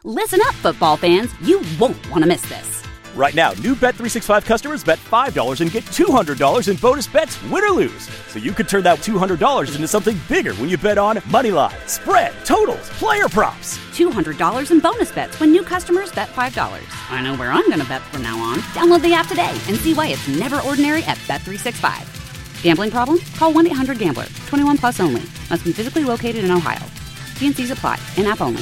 Listen up, football fans. You won't want to miss this. Right now, new Bet365 customers bet $5 and get $200 in bonus bets, win or lose. So you could turn that $200 into something bigger when you bet on money line, spread, totals, player props. $200 in bonus bets when new customers bet $5. I know where I'm going to bet from now on. Download the app today and see why it's never ordinary at Bet365. Gambling problem? Call 1-800-GAMBLER. 21 plus only. Must be physically located in Ohio. T&Cs apply. In-app only.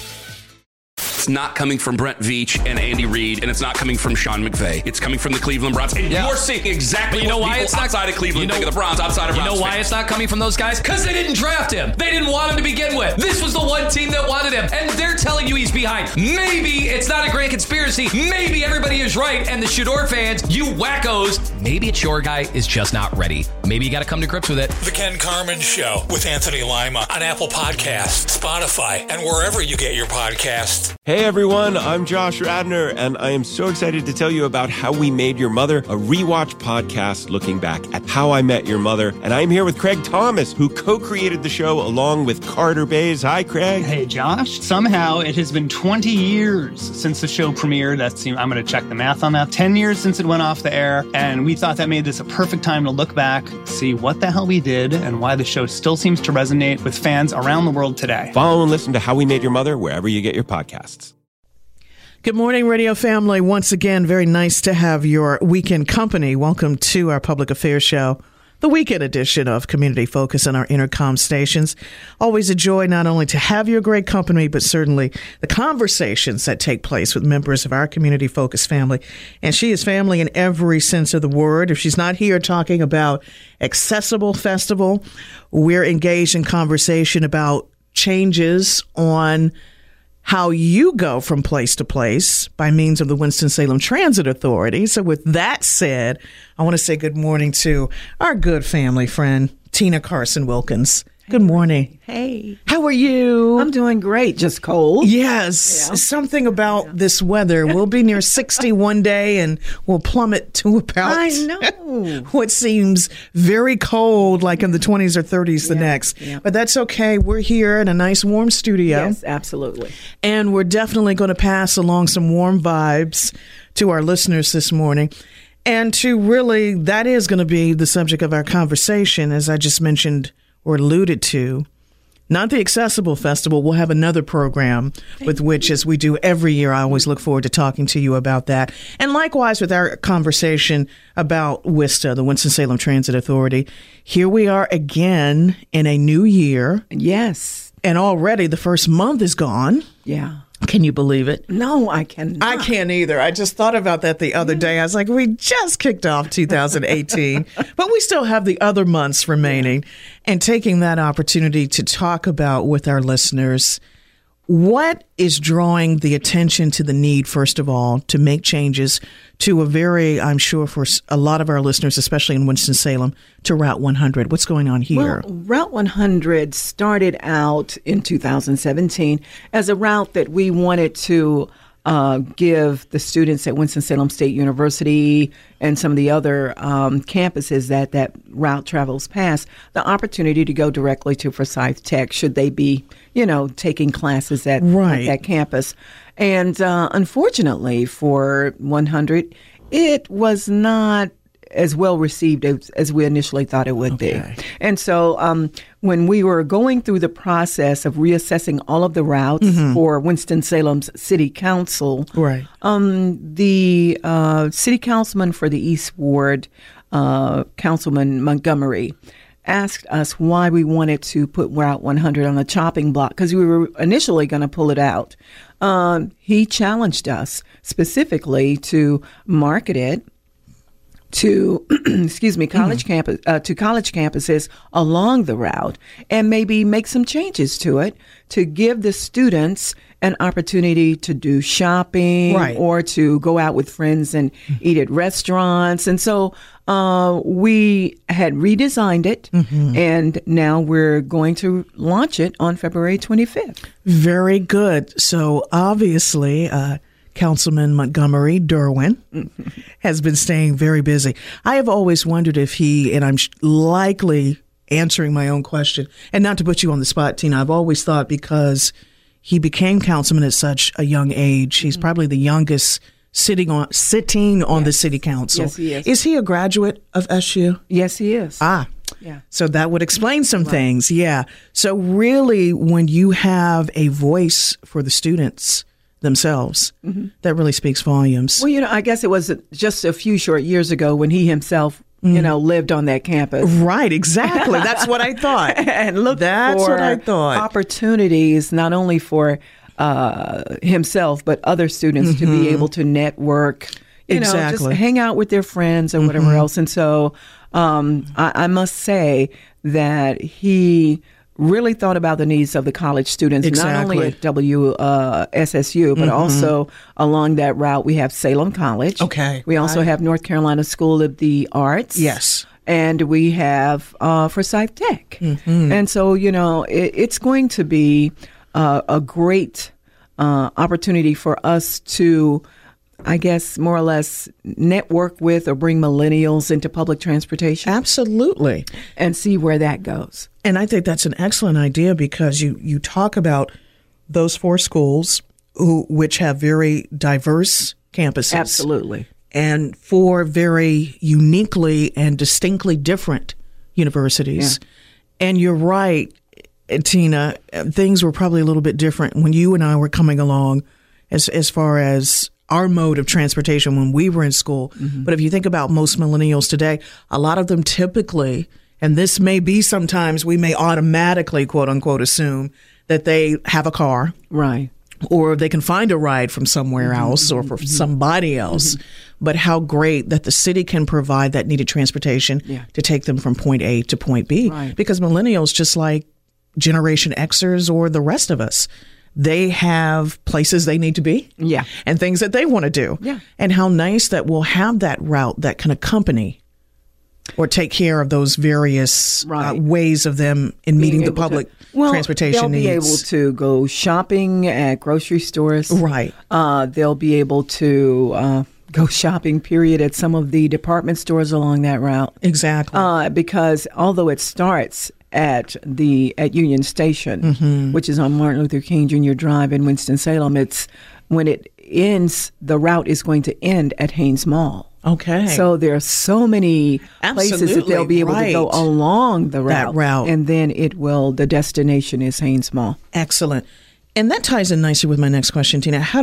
It's not coming from Brent Veach and Andy Reid, and it's not coming from Sean McVay. It's coming from the Cleveland Browns. And you're seeing exactly what people outside of Cleveland think of the Browns, outside of Browns. You know why it's not coming from those guys? Because they didn't draft him. They didn't want him to begin with. This was the one team that wanted him, and they're telling you he's behind. Maybe it's not a grand conspiracy. Maybe everybody is right, and the Shador fans, you wackos, maybe it's your guy is just not ready. Maybe you got to come to grips with it. The Ken Carman Show with Anthony Lima on Apple Podcasts, Spotify, and wherever you get your podcasts. Hey everyone, I'm Josh Radner, and I am so excited to tell you about How We Made Your Mother, a rewatch podcast looking back at How I Met Your Mother. And I'm here with Craig Thomas, who co-created the show along with Carter Bays. Hi, Craig. Hey, Josh. Somehow it has been 20 years since the show premiered. I'm going to check the math on that. 10 years since it went off the air, and we thought that made this a perfect time to look back, see what the hell we did, and why the show still seems to resonate with fans around the world today. Follow and listen to How We Made Your Mother wherever you get your podcasts. Good morning, radio family. Once again, very nice to have your weekend company. Welcome to our public affairs show, the weekend edition of Community Focus on our Intercom stations. Always a joy not only to have your great company, but certainly the conversations that take place with members of our Community Focus family. And she is family in every sense of the word. If she's not here talking about Accessible Festival, we're engaged in conversation about changes on how you go from place to place by means of the Winston-Salem Transit Authority. So with that said, I want to say good morning to our good family friend, Tina Carson Wilkins. Good morning. Hey. How are you? I'm doing great. Just cold. Yes. Yeah. Something about this weather. We'll be near 60 one day and we'll plummet to about I know. What seems very cold, like in the 20s or 30s the next. Yeah. But that's okay. We're here in a nice warm studio. Yes, absolutely. And we're definitely going to pass along some warm vibes to our listeners this morning. And to really, that is going to be the subject of our conversation, as I just mentioned or alluded to, not the Accessible Festival. We'll have another program with which, as we do every year, I always look forward to talking to you about that. And likewise with our conversation about WISTA, the Winston-Salem Transit Authority. Here we are again in a new year. Yes. And already the first month is gone. Yeah. Can you believe it? No, I cannot. I can't either. I just thought about that the other day. I was like, we just kicked off 2018, but we still have the other months remaining. And taking that opportunity to talk about with our listeners, what is drawing the attention to the need, first of all, to make changes to a very, I'm sure for a lot of our listeners, especially in Winston-Salem, to Route 100? What's going on here? Well, Route 100 started out in 2017 as a route that we wanted to give the students at Winston-Salem State University and some of the other campuses that route travels past the opportunity to go directly to Forsyth Tech should they be, taking classes at that campus. And unfortunately for 100, it was not as well received as we initially thought it would be. And so when we were going through the process of reassessing all of the routes for Winston-Salem's City Council, the City Councilman for the East Ward, Councilman Montgomery, asked us why we wanted to put Route 100 on the chopping block, because we were initially going to pull it out. He challenged us specifically to market it to college campuses along the route and maybe make some changes to it to give the students an opportunity to do shopping or to go out with friends and eat at restaurants. And so we had redesigned it, and now we're going to launch it on February 25th. Very good. So obviously, Councilman Montgomery Derwin has been staying very busy. I have always wondered if he, and I'm likely answering my own question, and not to put you on the spot, Tina, I've always thought because he became councilman at such a young age. He's probably the youngest sitting on the city council. Yes, he is. Is he a graduate of SU? Yes, he is. Yeah. So that would explain some things. Yeah. So really, when you have a voice for the students themselves, that really speaks volumes. Well, I guess it was just a few short years ago when he himself, lived on that campus. Right. Exactly. That's what I thought. And look, that's what I thought. Opportunities not only for himself but other students to be able to network. Just hang out with their friends and whatever else. And so I must say that he really thought about the needs of the college students, not only at WSSU, but also along that route. We have Salem College. Okay. We also have North Carolina School of the Arts. Yes. And we have Forsyth Tech. And so, it's going to be a great opportunity for us to, I guess, more or less network with or bring millennials into public transportation. Absolutely. And see where that goes. And I think that's an excellent idea because you talk about those 4 schools which have very diverse campuses. Absolutely. And 4 very uniquely and distinctly different universities. Yeah. And you're right, Tina, things were probably a little bit different when you and I were coming along as far as our mode of transportation when we were in school. But if you think about most millennials today, a lot of them typically, and this may be sometimes we may automatically, quote unquote, assume that they have a car. Right. Or they can find a ride from somewhere else or from somebody else. But how great that the city can provide that needed transportation to take them from point A to point B. Right. Because millennials, just like Generation Xers or the rest of us, they have places they need to be and things that they want to do. Yeah. And how nice that we'll have that route that can accompany or take care of those various ways of them in meeting the public transportation needs. They'll be able to go shopping at grocery stores. Right. They'll be able to go shopping, period, at some of the department stores along that route. Exactly. Because although it starts at Union Station, which is on Martin Luther King Jr. Drive in Winston-Salem, when it ends, the route is going to end at Haynes Mall. Okay. So there are so many places that they'll be able to go along the route. That route. And then the destination is Haynes Mall. Excellent. And that ties in nicely with my next question, Tina. How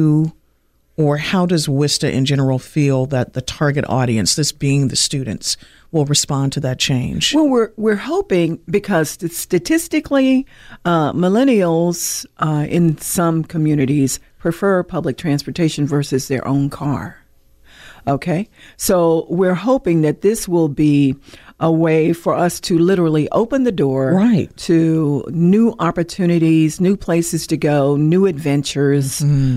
does WISTA in general feel that the target audience, this being the students, will respond to that change? Well, we're hoping, because statistically, millennials in some communities prefer public transportation versus their own car. Okay, so we're hoping that this will be a way for us to literally open the door to new opportunities, new places to go, new adventures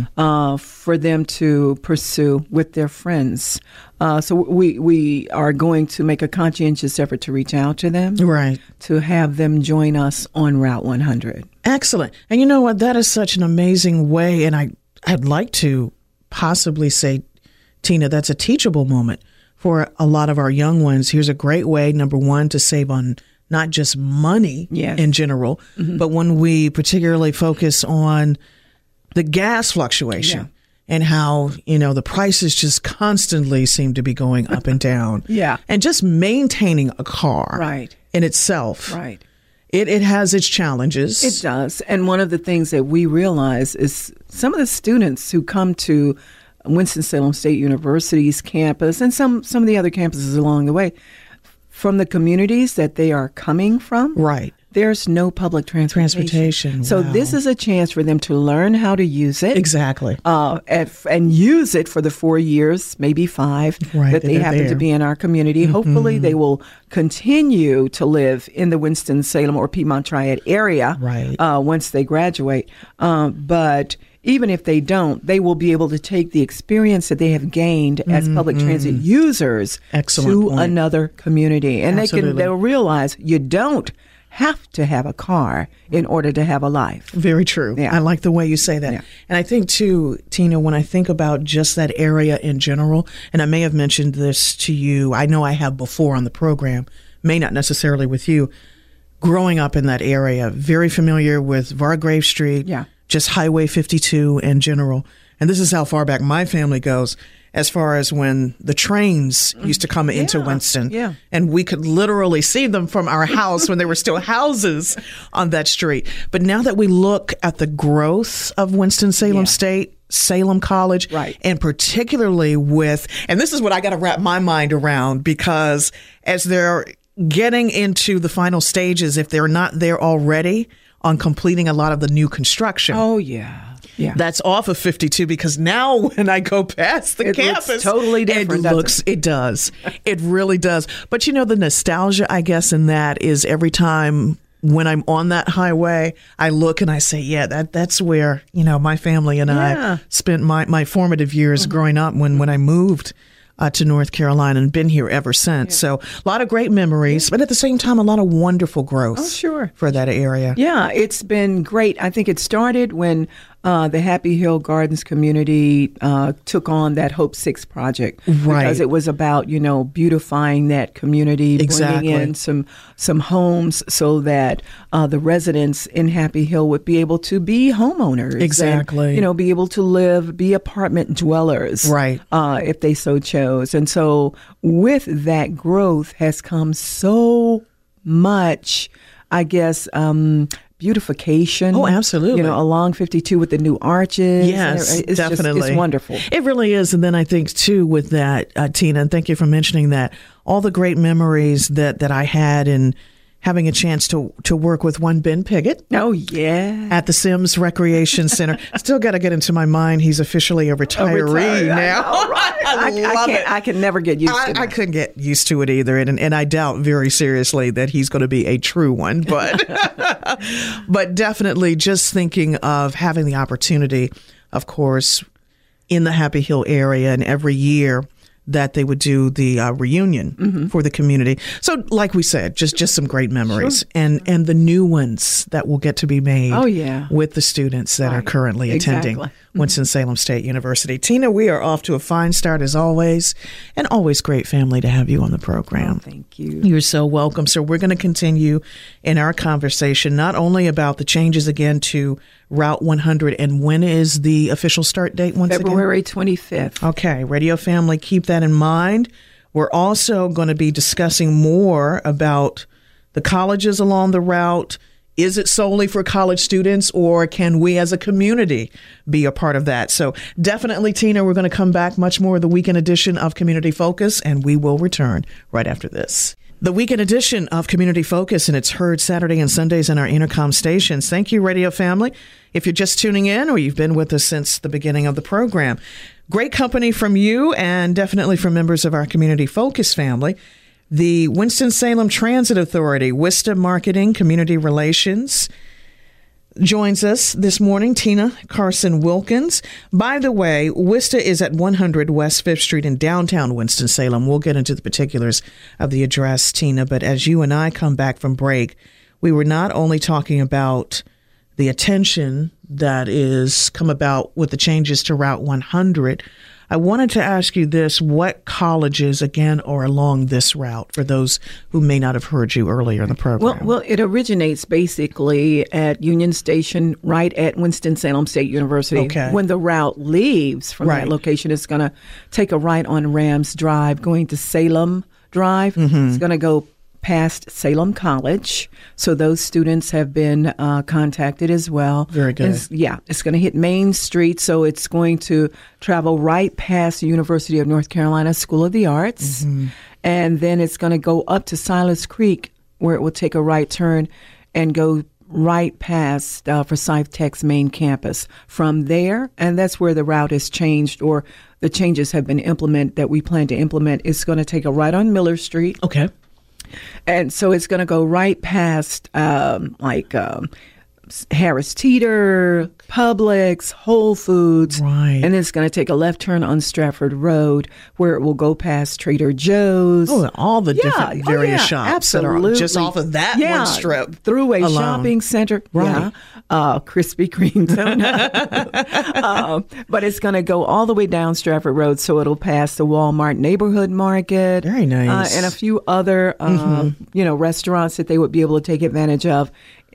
for them to pursue with their friends. So we are going to make a conscientious effort to reach out to them, to have them join us on Route 100. Excellent. And you know what? That is such an amazing way. And I'd like to possibly say, Tina, that's a teachable moment for a lot of our young ones. Here's a great way, number one, to save on not just money in general, but when we particularly focus on the gas fluctuation and how, the prices just constantly seem to be going up and down. And just maintaining a car in itself. It has its challenges. It does. And one of the things that we realize is some of the students who come to Winston-Salem State University's campus and some of the other campuses along the way, from the communities that they are coming from, there's no public transportation. So this is a chance for them to learn how to use it. Exactly. And use it for the 4 years, maybe 5, that they happen to be in our community. Hopefully they will continue to live in the Winston-Salem or Piedmont Triad area once they graduate. But even if they don't, they will be able to take the experience that they have gained as public transit users to another community. And they'll realize you don't have to have a car in order to have a life. Very true. I like the way you say that. And I think too, Tina, when I think about just that area in general, and I may have mentioned this to you, I know I have before on the program, may not necessarily with you, growing up in that area, very familiar with Vargrave Street, just Highway 52 in general. And this is how far back my family goes, as far as when the trains used to come into Winston. Yeah. And we could literally see them from our house when there were still houses on that street. But now that we look at the growth of Winston-Salem State, Salem College, right, and particularly with, and this is what I got to wrap my mind around, because as they're getting into the final stages, if they're not there already, on completing a lot of the new construction. Oh, yeah. Yeah. That's off of 52, because now when I go past the campus, looks totally different. It does. It really does. But, you know, the nostalgia, I guess, in that is every time when I'm on that highway, I look and I say, yeah, that's where, you know, my family and I spent my formative years growing up when I moved to North Carolina and been here ever since. So a lot of great memories, but at the same time, a lot of wonderful growth for that area. Yeah, it's been great. I think it started when the Happy Hill Gardens community took on that Hope 6 project. Right. Because it was about, you know, beautifying that community, bringing in some homes so that the residents in Happy Hill would be able to be homeowners. Exactly. And, you know, be able to be apartment dwellers. Right. If they so chose. And so with that growth has come so much, I guess, beautification. Oh, absolutely. You know, along 52 with the new arches. Yes, it's definitely. It's wonderful. It really is. And then I think, too, with that, Tina, and thank you for mentioning that, all the great memories that I had in having a chance to work with one Ben Piggott. Oh, yeah. At the Sims Recreation Center. Still got to get into my mind. He's officially a retiree now. I know, right? I can never get used to it. I couldn't get used to it either. And I doubt very seriously that he's going to be a true one. But, but definitely just thinking of having the opportunity, of course, in the Happy Hill area, and every year that they would do the reunion for the community. So like we said, just some great memories and the new ones that will get to be made with the students that are currently attending Winston-Salem State University. Tina, we are off to a fine start as always, and always great family to have you on the program. Oh, thank you. You're so welcome. So we're going to continue in our conversation, not only about the changes again to Route 100, and when is the official start date once February again? 25th. Okay, radio family, keep that in mind. We're also going to be discussing more about the colleges along the route. Is it solely for college students, or can we as a community be a part of that? So definitely, Tina, we're going to come back much more of the weekend edition of Community Focus, and we will return right after this. The weekend edition of Community Focus, and it's heard Saturday and Sundays in our Intercom stations. Thank you, radio family. If you're just tuning in or you've been with us since the beginning of the program, great company from you and definitely from members of our Community Focus family. The Winston-Salem Transit Authority, WISTA Marketing Community Relations, joins us this morning, Tina Carson Wilkins. By the way, WISTA is at 100 West 5th Street in downtown Winston-Salem. We'll get into the particulars of the address, Tina, but as you and I come back from break, we were not only talking about the attention that is come about with the changes to Route 100, I wanted to ask you this: what colleges, again, are along this route for those who may not have heard you earlier in the program? Well, it originates basically at Union Station, right at Winston-Salem State University. Okay. When the route leaves from that location, it's going to take a right on Rams Drive, going to Salem Drive. It's going to go past Salem College. So those students have been contacted as well. Very good. It's going to hit Main Street. So it's going to travel right past the University of North Carolina School of the Arts. And then it's going to go up to Silas Creek, where it will take a right turn and go right past Forsyth Tech's main campus. From there, and that's where the route is changed, or the changes have been implemented that we plan to implement. It's going to take a right on Miller Street. Okay. And so it's going to go right past Harris Teeter, Publix, Whole Foods. Right. And it's going to take a left turn on Stratford Road, where it will go past Trader Joe's. Oh, all the different various shops absolutely. that are just off of that one strip. Thruway alone. Shopping Center. Right. Krispy Kreme. But it's going to go all the way down Stratford Road, so it'll pass the Walmart Neighborhood Market. Very nice. And a few other, restaurants that they would be able to take advantage of.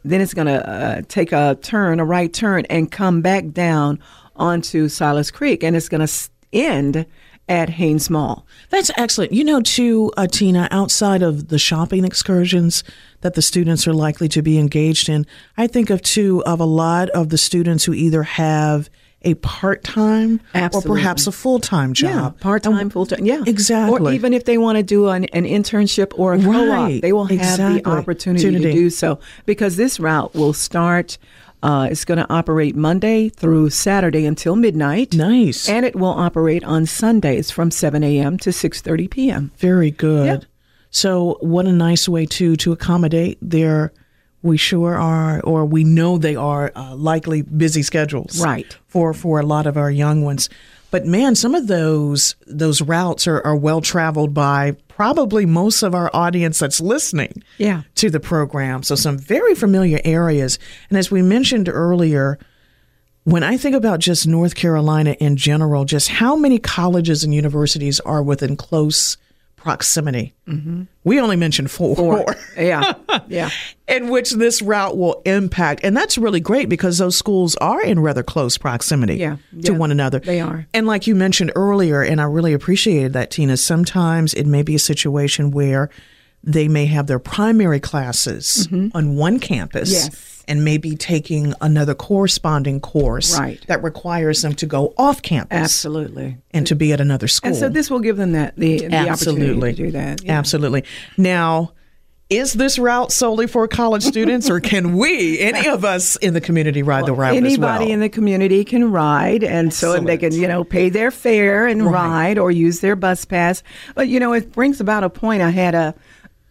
then it's going to take a right turn, and come back down onto Silas Creek, and it's going to end at Haynes Mall. That's excellent. Too, Tina, outside of the shopping excursions that the students are likely to be engaged in, I think of a lot of the students who either have a part-time or perhaps a full-time job. Yeah, part-time, full-time. Yeah, exactly. Or even if they want to do an internship or a co-op, they will have the opportunity to do so, because this route will start. It's going to operate Monday through Saturday until midnight. Nice. And it will operate on Sundays from 7 a.m. to 6:30 p.m. Very good. Yeah. So what a nice way, to accommodate their, we sure are, or we know they are, likely busy schedules. Right. For a lot of our young ones. But man, some of those routes are well traveled by probably most of our audience that's listening to the program. So some very familiar areas. And as we mentioned earlier, when I think about just North Carolina in general, just how many colleges and universities are within close proximity. Mm-hmm. We only mentioned four. Yeah. In which this route will impact. And that's really great, because those schools are in rather close proximity to one another. They are. And like you mentioned earlier, and I really appreciated that, Tina, sometimes it may be a situation where they may have their primary classes on one campus and maybe taking another corresponding course that requires them to go off campus. Absolutely. And to be at another school. And so this will give them the opportunity to do that. Yeah. Absolutely. Now, is this route solely for college students, or can any of us in the community ride the route as well? Anybody in the community can ride, and so they can, pay their fare and ride, or use their bus pass. But, it brings about a point. I had a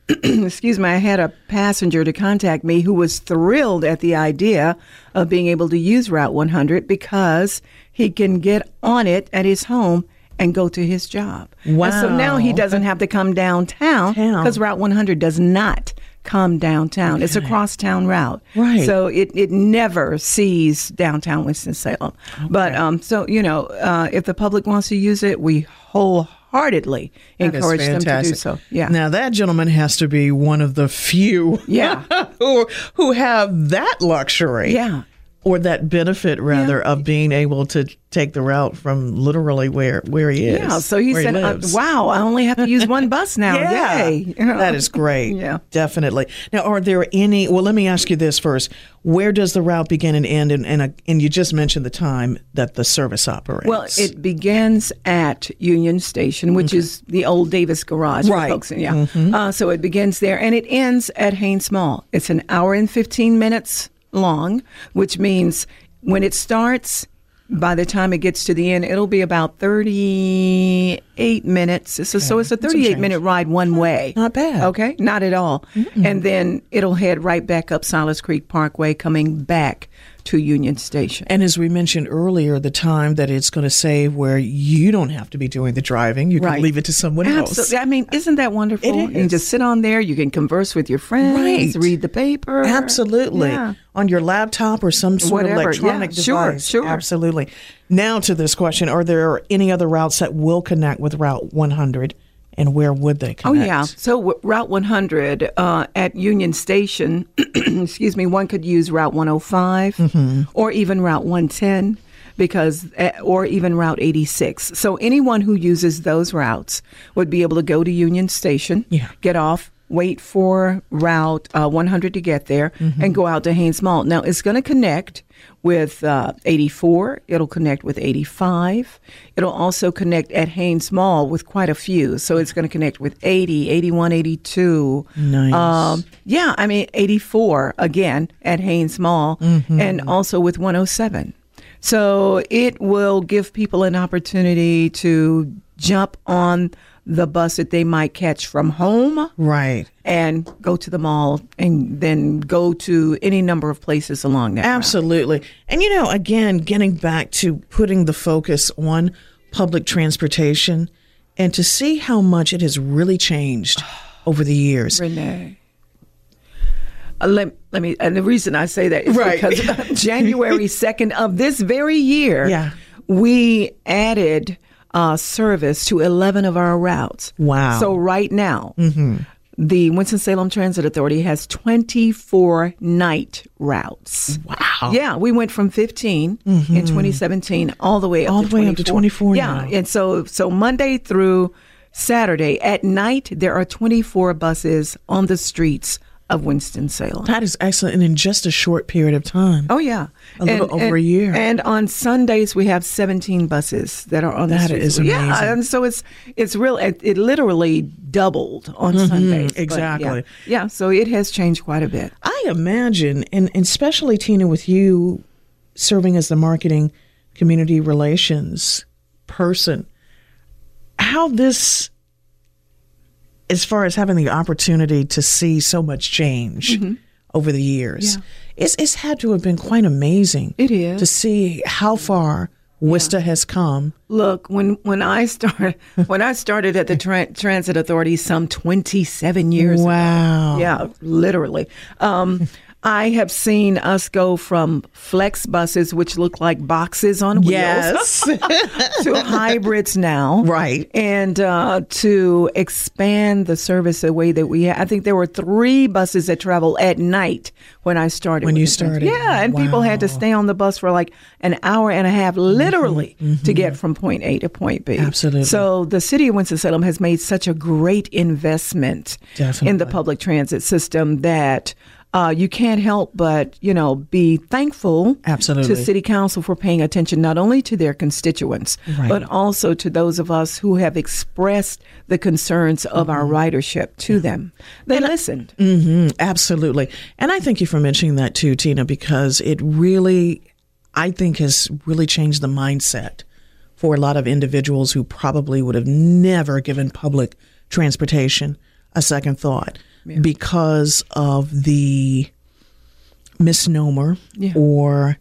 passenger to contact me who was thrilled at the idea of being able to use Route 100, because he can get on it at his home and go to his job. Wow. And so now he doesn't have to come downtown, because Route 100 does not come downtown. Okay. It's a crosstown route. Right. So it never sees downtown Winston-Salem. Okay. But if the public wants to use it, we wholeheartedly encourage them to do so. Yeah. Now that gentleman has to be one of the few who have that luxury. Yeah. Or that benefit, rather, of being able to take the route from literally where he is. Yeah, so he said, wow, I only have to use one bus now. Yay. That is great. Yeah. Definitely. Now, are there any, let me ask you this first. Where does the route begin and end? And you just mentioned the time that the service operates. Well, it begins at Union Station, which is the old Davis Garage. Right. For folks. Yeah. Mm-hmm. So it begins there, and it ends at Haynes Mall. It's an hour and 15 minutes long, which means when it starts, by the time it gets to the end, it'll be about 38 minutes. So it's a 38-minute ride one way. Not bad. Okay? Not at all. Mm-hmm. And then it'll head right back up Silas Creek Parkway, coming back to Union Station. And as we mentioned earlier, the time that it's going to save, where you don't have to be doing the driving. You can leave it to someone else. Absolutely. I mean, isn't that wonderful? It is. You can just sit on there. You can converse with your friends, read the paper. Absolutely. Yeah. On your laptop or some sort of electronic device. Sure. Absolutely. Now to this question, are there any other routes that will connect with Route 100? And where would they connect? Oh, yeah. So Route 100 at Union Station, one could use Route 105 or even Route 110, or even Route 86. So anyone who uses those routes would be able to go to Union Station, get off, wait for Route 100 to get there, and go out to Haynes Mall. Now, it's going to connect with 84. It'll connect with 85. It'll also connect at Haynes Mall with quite a few. So it's going to connect with 80, 81, 82. Nice. 84, again, at Haynes Mall, and also with 107. So it will give people an opportunity to jump on the bus that they might catch from home. Right. And go to the mall and then go to any number of places along that Absolutely. route. And, again, getting back to putting the focus on public transportation and to see how much it has really changed over the years. Renee. Let me, and the reason I say that is because January 2nd of this very year, we added service to 11 of our routes. Wow. So right now, the Winston-Salem Transit Authority has 24 night routes. Wow. Yeah, we went from 15 in 2017 all the way up to 24 Yeah, now. and so Monday through Saturday at night, there are 24 buses on the streets of Winston-Salem. That is excellent. And in just a short period of time. Oh, yeah. A little over a year. And on Sundays, we have 17 buses that are on the streets. That is amazing. Yeah, and so it's real. It literally doubled on Sundays. But exactly. yeah, so it has changed quite a bit. I imagine, and especially, Tina, with you serving as the marketing community relations person, how this, as far as having the opportunity to see so much change over the years, it's had to have been quite amazing. It is. To see how far WISTA has come. Look, when I started at the Transit Authority some 27 years Wow. ago. Yeah, literally. I have seen us go from flex buses, which look like boxes on wheels, Yes. to hybrids now. Right. And to expand the service the way that we have. I think there were 3 buses that travel at night when I started. When with you the Transit. started. Yeah, and people had to Wow. stay on the bus for like an hour and a half, literally, to get from point A to point B. Absolutely. So the city of Winston-Salem has made such a great investment in the public transit system that you can't help but, be thankful Absolutely. to City Council for paying attention not only to their constituents, Right. but also to those of us who have expressed the concerns of our ridership to them. They listened. Absolutely. And I thank you for mentioning that too, Tina, because it really, I think, has really changed the mindset for a lot of individuals who probably would have never given public transportation a second thought because of the misnomer or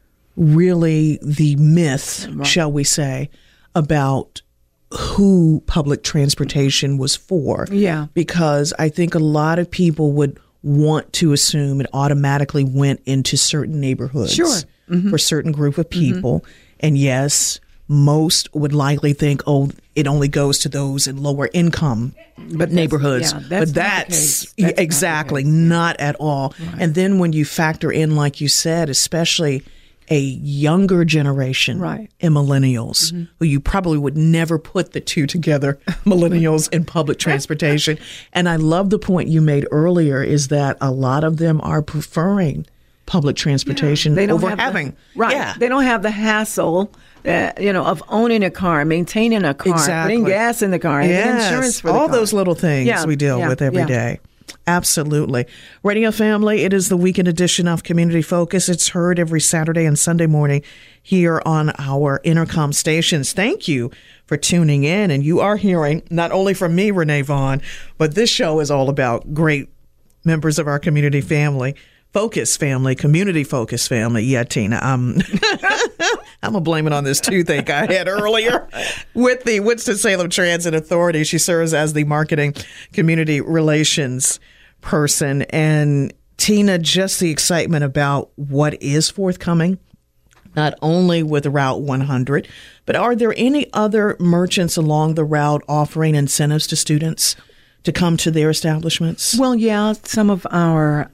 really the myth, shall we say, about who public transportation was for. Yeah. Because I think a lot of people would want to assume it automatically went into certain neighborhoods Sure. for a certain group of people. And yes, most would likely think, oh, it only goes to those in lower income neighborhoods. That's But not the case. that's That's not the exactly case. not at all. Right. And then when you factor in, like you said, especially a younger generation Right. in millennials, who you probably would never put the two together, millennials in public transportation. And I love the point you made earlier is that a lot of them are preferring public transportation They don't over have having. right. They don't have the hassle, of owning a car, maintaining a car, Exactly. putting gas in the car, and insurance for the all car. those little things we deal with every day. Absolutely. Radio family, it is the weekend edition of Community Focus. It's heard every Saturday and Sunday morning here on our Intercom stations. Thank you for tuning in. And you are hearing not only from me, Renee Vaughn, but this show is all about great members of our community family. Focus family, community focus family. Yeah, Tina, I'm going to blame it on this toothache I had earlier with the Winston-Salem Transit Authority. She serves as the marketing community relations person. And Tina, just the excitement about what is forthcoming, not only with Route 100, but are there any other merchants along the route offering incentives to students to come to their establishments? Well, yeah, some of our,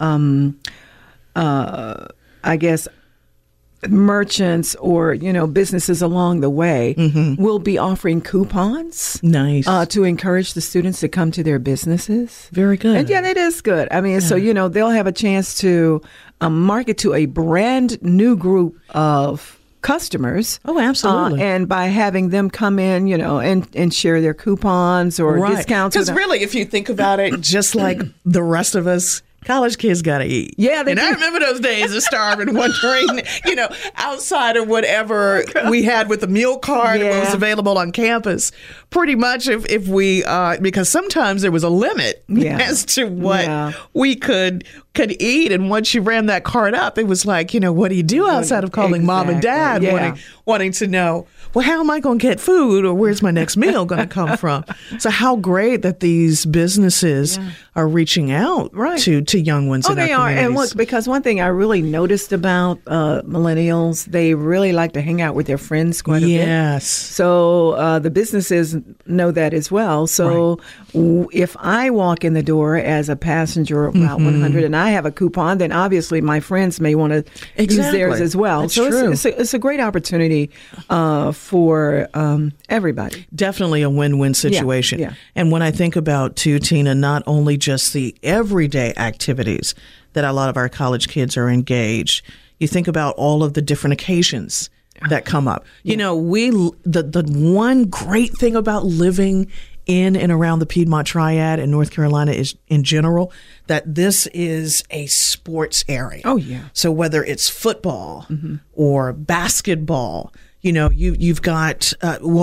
I guess, merchants or, businesses along the way will be offering coupons. Nice. To encourage the students to come to their businesses. Very good. And yeah, it is good. I mean, so, they'll have a chance to market to a brand new group of customers. Oh, absolutely. And by having them come in, and share their coupons or discounts. Because really, if you think about it, just like the rest of us, college kids got to eat. Yeah, they and do. I remember those days of starving, wondering, outside of whatever we had with the meal card what was available on campus. Pretty much if we, because sometimes there was a limit as to what we could could eat. And once you ran that card up, it was like, what do you do outside of calling mom and dad, wanting to know, well, how am I going to get food, or where's my next meal going to come from? So how great that these businesses are reaching out to young ones in our communities. They are. And look, because one thing I really noticed about millennials, they really like to hang out with their friends quite a bit. Yes. So the businesses know that as well. So if I walk in the door as a passenger of Route 100 and I have a coupon, then obviously my friends may want to use theirs as well. That's so true. It's a great opportunity for everybody. Definitely a win-win situation. Yeah. And when I think about, too, Tina, not only just the everyday activities that a lot of our college kids are engaged, you think about all of the different occasions that come up. The one great thing about living in and around the Piedmont Triad in North Carolina is, in general, that this is a sports area. Oh, yeah. So whether it's football or basketball, you've got,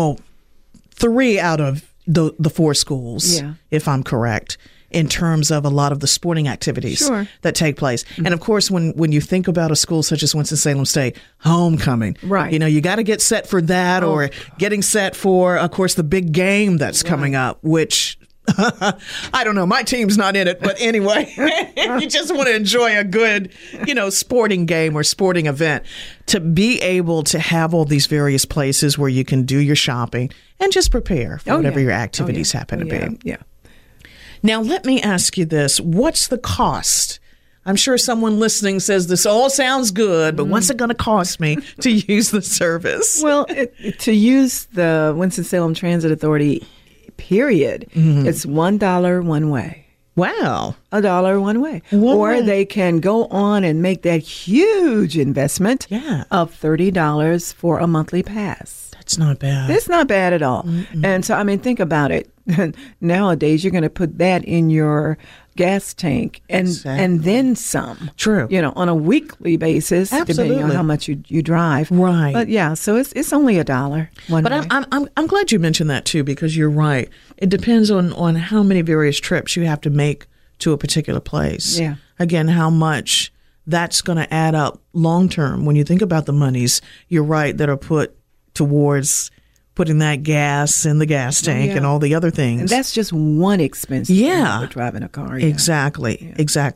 3 out of the 4 schools, if I'm correct, in terms of a lot of the sporting activities that take place. And of course, when you think about a school such as Winston-Salem State, homecoming, you got to get set for that or getting set for, of course, the big game that's coming up, which I don't know. My team's not in it. But anyway, if you just want to enjoy a good, sporting game or sporting event, to be able to have all these various places where you can do your shopping and just prepare for whatever your activities happen to be. Yeah. Now, let me ask you this. What's the cost? I'm sure someone listening says this all sounds good, but what's it going to cost me to use the service? Well, to use the Winston-Salem Transit Authority, period, it's $1 one way. Wow. $1 one way. Or they can go on and make that huge investment of $30 for a monthly pass. That's not bad. It's not bad at all. And so, think about it. Nowadays, you're going to put that in your gas tank and then some. True. On a weekly basis, depending on how much you drive. Right. But so it's only $1 one way. But I'm glad you mentioned that too, because you're right. It depends on how many various trips you have to make to a particular place. Yeah. Again, how much that's going to add up long term. When you think about the monies, you're right, that are put towards putting that gas in the gas tank and all the other things. And that's just one expense. For driving a car. Exactly.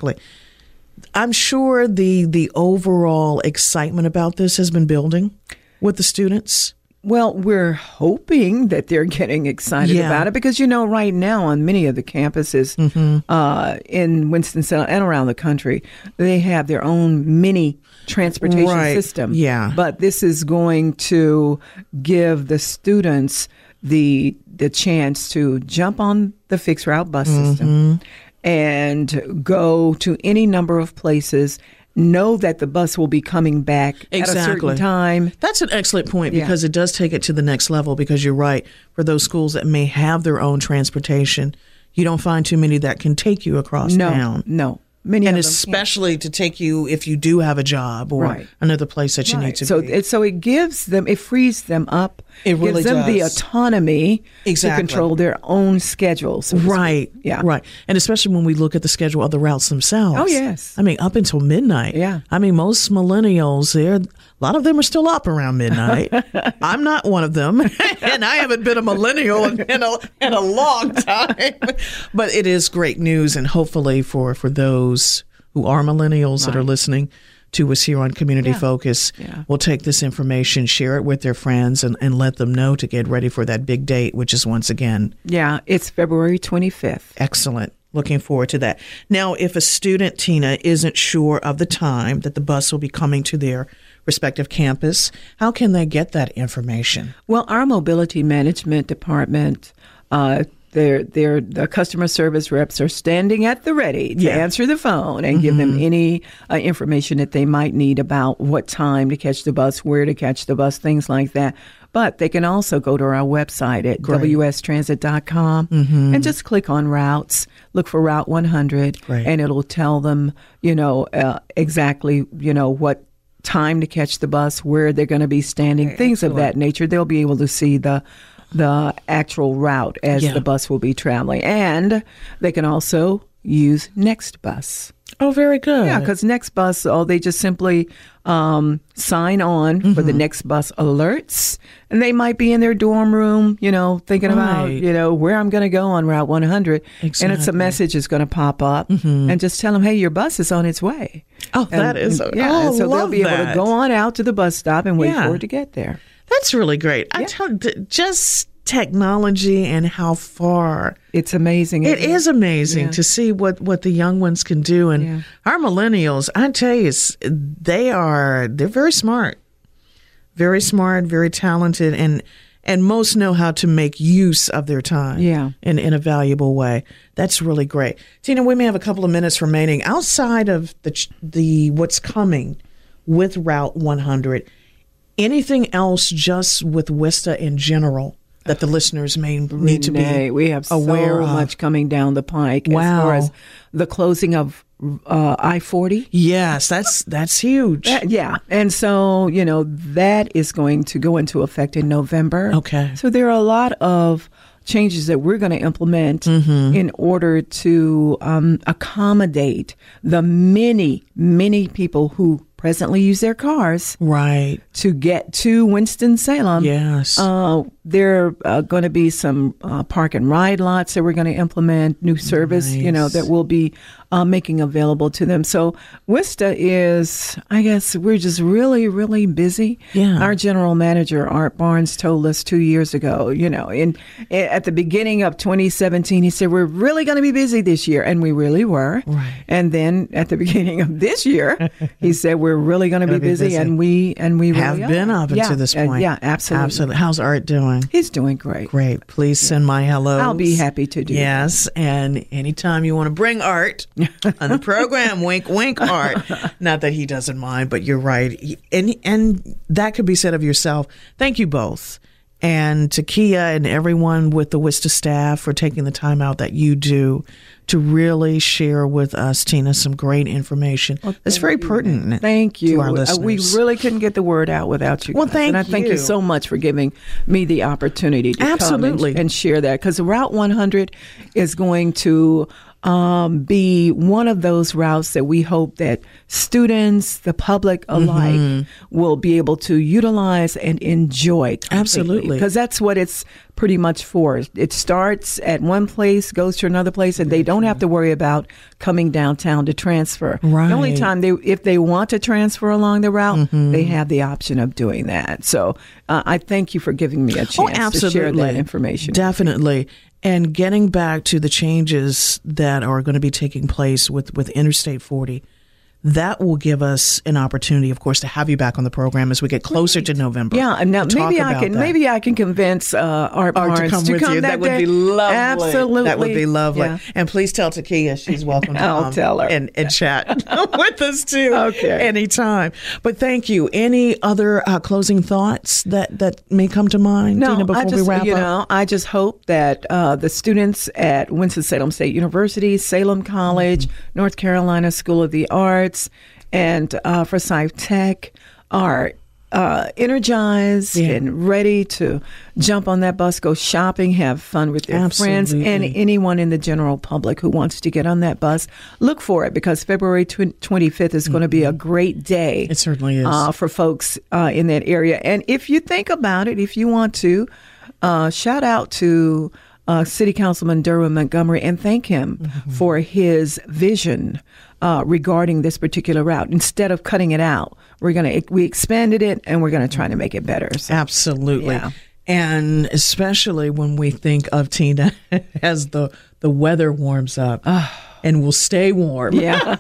I'm sure the overall excitement about this has been building with the students. Well, we're hoping that they're getting excited about it because, right now on many of the campuses in Winston-Salem and around the country, they have their own mini transportation system. Yeah. But this is going to give the students the chance to jump on the fixed route bus system and go to any number of places. Know that the bus will be coming back at a certain time. That's an excellent point because it does take it to the next level, because you're right. For those schools that may have their own transportation, you don't find too many that can take you across town. No. Many and of them especially to take you if you do have a job or another place that you need to be. So it gives them, it frees them up. It really gives them the does. Autonomy to control their own schedules. So right. And especially when we look at the schedule of the routes themselves. Oh, yes. Up until midnight. Yeah. Most millennials, a lot of them are still up around midnight. I'm not one of them. And I haven't been a millennial in a long time. But it is great news. And hopefully for those who are millennials that are listening to us here on Community Focus, will take this information, share it with their friends, and let them know to get ready for that big date, which is once again. Yeah, it's February 25th. Excellent. Looking forward to that. Now, if a student, Tina, isn't sure of the time that the bus will be coming to their respective campus, how can they get that information? Well, our mobility management department, the customer service reps are standing at the ready to answer the phone and give them any information that they might need about what time to catch the bus, where to catch the bus, things like that. But they can also go to our website at wstransit.com and just click on routes, look for Route 100, and it'll tell them, exactly, what time to catch the bus, where they're going to be standing, things of that nature. They'll be able to see the actual route as the bus will be traveling. And they can also use Next Bus. Oh, very good. Yeah, because Next Bus, they just simply sign on for the Next Bus alerts, and they might be in their dorm room, thinking about, where I'm going to go on Route 100, and it's a message is going to pop up, and just tell them, hey, your bus is on its way. Oh, that is, and so they'll be able to go on out to the bus stop and wait for it to get there. That's really great. I tell just technology and how far it's amazing. It is amazing to see what the young ones can do, and our millennials, I tell you, they're very smart, very talented, and most know how to make use of their time in a valuable way. That's really great. Tina, we may have a couple of minutes remaining. Outside of the what's coming with Route 100, anything else just with WISTA in general that the listeners may need to be we have aware so of? Much coming down the pike as far as the closing of I-40. Yes, that's huge. And so, that is going to go into effect in November. Okay. So there are a lot of changes that we're going to implement in order to accommodate the many, many people who presently use their cars to get to Winston-Salem. Yes. There are going to be some park and ride lots that we're going to implement, new service, that we'll be making available to them. So WISTA is, I guess, we're just really, really busy. Yeah. Our general manager, Art Barnes, told us 2 years ago, at the beginning of 2017, he said, we're really going to be busy this year. And we really were. Right. And then at the beginning of this year, he said, we're really going to be busy. And we really have been up until this point. Yeah, absolutely. Absolutely. How's Art doing? He's doing great. Great. Please send my hellos. I'll be happy to do that. Yes. And anytime you want to bring Art on the program, wink, wink, Art. Not that he doesn't mind, but you're right. And that could be said of yourself. Thank you both. And to Kia and everyone with the WISTA staff for taking the time out that you do to really share with us, Tina, some great information. That's very pertinent. Thank you. To our listeners. We really couldn't get the word out without you. Well, thank you. And I thank you so much for giving me the opportunity to come and share that, because Route 100 is going to be one of those routes that we hope that students, the public alike, will be able to utilize and enjoy completely. Absolutely. Because that's what it's pretty much for. It starts at one place, goes to another place, and they don't have to worry about coming downtown to transfer. Right. The only time if they want to transfer along the route, they have the option of doing that. So I thank you for giving me a chance to share that information. Definitely. And getting back to the changes that are going to be taking place with Interstate 40, that will give us an opportunity, of course, to have you back on the program as we get closer to November. Yeah, and now maybe I can convince Art Barnes to come with you. That would be lovely. Absolutely, that would be lovely. Yeah. And please tell Takia she's welcome to I'll tell her and chat with us too. Okay, anytime. But thank you. Any other closing thoughts that may come to mind, Tina, before we wrap up? I just hope that the students at Winston-Salem State University, Salem College, North Carolina School of the Arts, and Forsyth Tech are energized and ready to jump on that bus, go shopping, have fun with their friends, and anyone in the general public who wants to get on that bus. Look for it, because February 25th is going to be a great day. It certainly is. For folks in that area. And if you think about it, if you want to, shout out to City Councilman Derwin Montgomery and thank him for his vision regarding this particular route. Instead of cutting it out, we expanded it, and we're going to try to make it better. So, absolutely. Yeah. And especially when we think of, Tina, as the weather warms up and will stay warm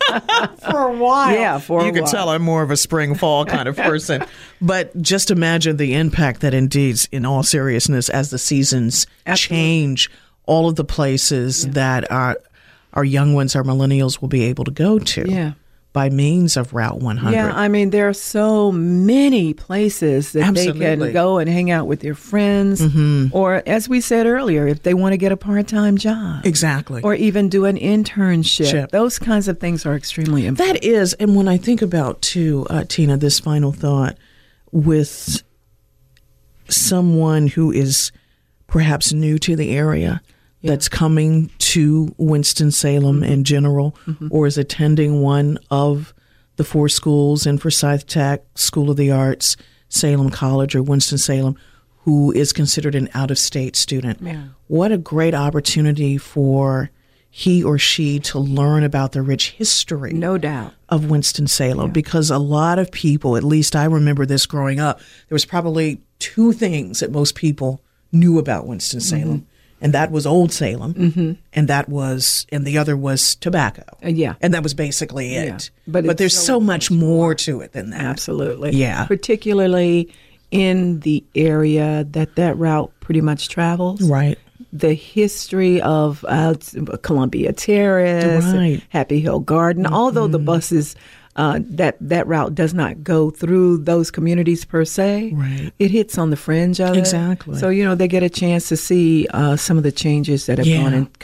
for a while. Yeah, for a while. You can tell I'm more of a spring, fall kind of person. But just imagine the impact that indeed, in all seriousness, as the seasons change, all of the places that our young ones, our millennials, will be able to go to by means of Route 100. Yeah, I mean, there are so many places that they can go and hang out with their friends. Or, as we said earlier, if they want to get a part-time job. Exactly. Or even do an internship. Those kinds of things are extremely important. That is, and when I think about, too, Tina, this final thought, with someone who is perhaps new to the area, that's coming to Winston-Salem in general, or is attending one of the 4 schools in Forsyth Tech, School of the Arts, Salem College, or Winston-Salem, who is considered an out-of-state student. Yeah. What a great opportunity for he or she to learn about the rich history, no doubt, of Winston-Salem, because a lot of people, at least I remember this growing up, there was probably 2 things that most people knew about Winston-Salem, and that was Old Salem, and the other was tobacco. Yeah. And that was basically it. Yeah. But there's so much more to it than that. Absolutely. Yeah. Particularly in the area that route pretty much travels. Right. The history of Columbia Terrace, Right. Happy Hill Garden, although the buses, that route does not go through those communities per se, Right. it hits on the fringe of Exactly. it. So, they get a chance to see some of the changes that have gone and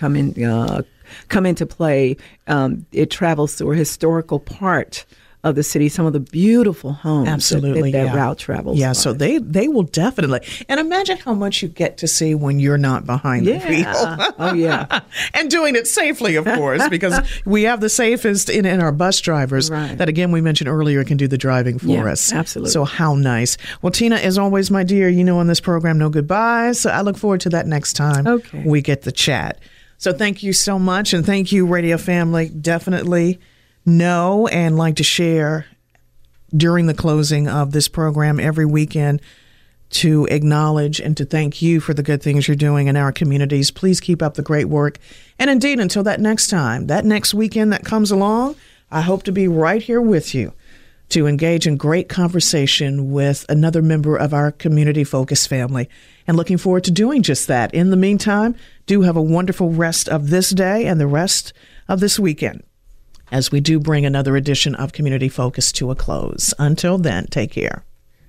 come into play. It travels through a historical part of the city, some of the beautiful homes Absolutely, that route travels. Yeah, by. so they will definitely. And imagine how much you get to see when you're not behind the wheel. Oh, yeah. And doing it safely, of course, because we have the safest in our bus drivers that, again, we mentioned earlier, can do the driving for us. Absolutely. So how nice. Well, Tina, as always, my dear, on this program, no goodbyes. So I look forward to that next time we get the chat. So thank you so much. And thank you, radio family. Definitely know and like to share during the closing of this program every weekend to acknowledge and to thank you for the good things you're doing in our communities. Please keep up the great work. And indeed, until that next time, that next weekend that comes along, I hope to be right here with you to engage in great conversation with another member of our community focus family, and looking forward to doing just that. In the meantime, do have a wonderful rest of this day and the rest of this weekend, as we do bring another edition of Community Focus to a close. Until then, take care.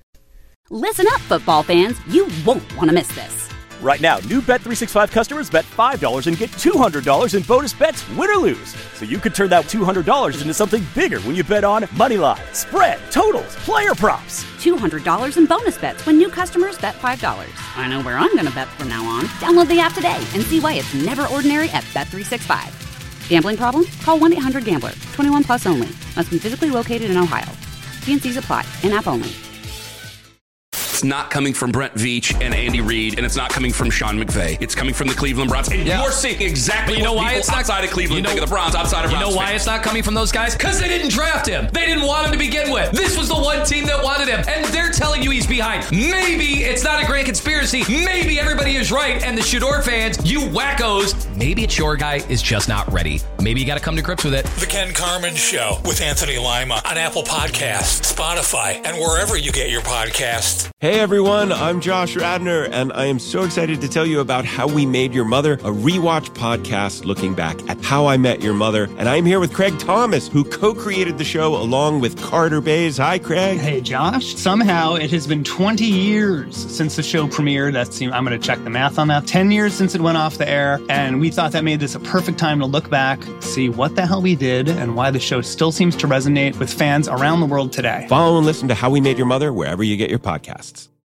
Listen up, football fans. You won't want to miss this. Right now, new Bet365 customers bet $5 and get $200 in bonus bets, win or lose. So you could turn that $200 into something bigger when you bet on moneyline, spread, totals, player props. $200 in bonus bets when new customers bet $5. I know where I'm going to bet from now on. Download the app today and see why it's never ordinary at Bet365. Gambling problem? Call 1-800-GAMBLER. 21 plus only. Must be physically located in Ohio. T&Cs apply. In-app only. It's not coming from Brent Veach and Andy Reid, and it's not coming from Sean McVay. It's coming from the Cleveland Browns. And you're seeing exactly what people outside of Cleveland think of the Browns, outside of Browns. You know why it's not coming from those guys? Because they didn't draft him. They didn't want him to begin with. This was the one team that wanted him, and they're telling you he's behind. Maybe it's not a grand conspiracy. Maybe everybody is right, and the Shador fans, you wackos, maybe it's your guy is just not ready. Maybe you got to come to grips with it. The Ken Carman Show with Anthony Lima on Apple Podcasts, Spotify, and wherever you get your podcasts. Hey everyone, I'm Josh Radner, and I am so excited to tell you about How We Made Your Mother, a rewatch podcast looking back at How I Met Your Mother. And I'm here with Craig Thomas, who co-created the show along with Carter Bays. Hi, Craig. Hey, Josh. Somehow it has been 20 years since the show premiered. I'm going to check the math on that. 10 years since it went off the air, and we thought that made this a perfect time to look back, see what the hell we did, and why the show still seems to resonate with fans around the world today. Follow and listen to How We Made Your Mother wherever you get your podcasts.